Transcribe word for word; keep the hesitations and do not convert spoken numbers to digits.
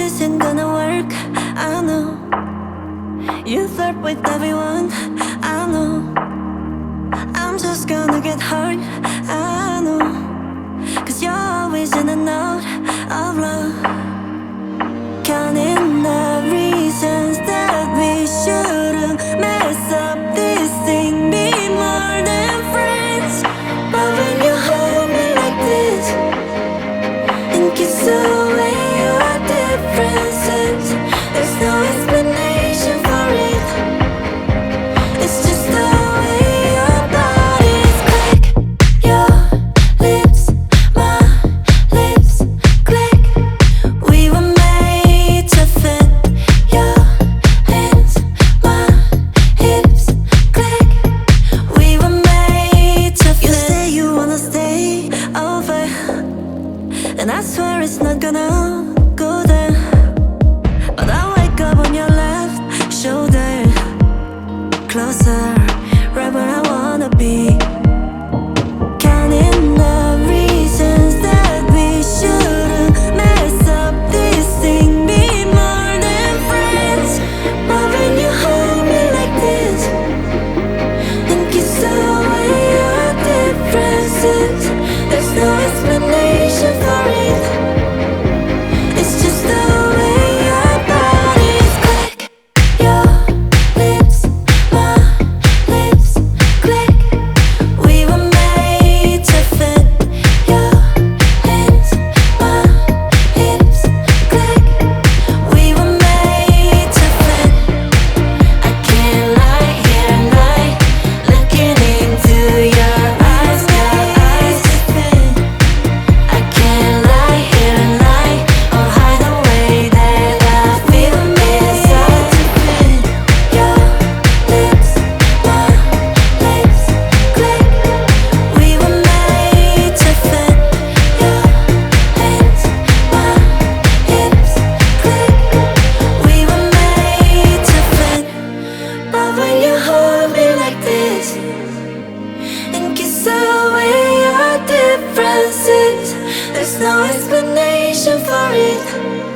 isn't gonna work, I know. You flirt with everyone, I know. I'm just gonna get hurt, I know. Cause you're always in and out of love. Counting the reasons that we shouldn't mess up this thing, be more than friends. But when you hold me like this and kiss away your differences, there's no explanation for it. It's just the way your bodies click. Your lips, my lips click. We were made to fit. Your hands, my hips click. We were made to fit. You say you wanna stay over, and I swear it's not gonna go there. But I wake up on your left shoulder, closer, right where I wanna be. Counting the reasons that we shouldn't mess up this thing, be more than friends. But when you hold me like this and kiss away your differences, there's no explanation for it. It's just the way your bodies click. Your lips, my lips click. We were made to fit. Your hands, my hips click. We were made to fit. I can't lie here at night, looking into your eyes, got eyes to fit. I can't lie here at night or hide the way that I feel inside to fit. Your lips, my lips click. We were made to fit. Your hands, my hips click. We were made to fit. But when you hold me like this and kiss away your differences, there's no explanation for it.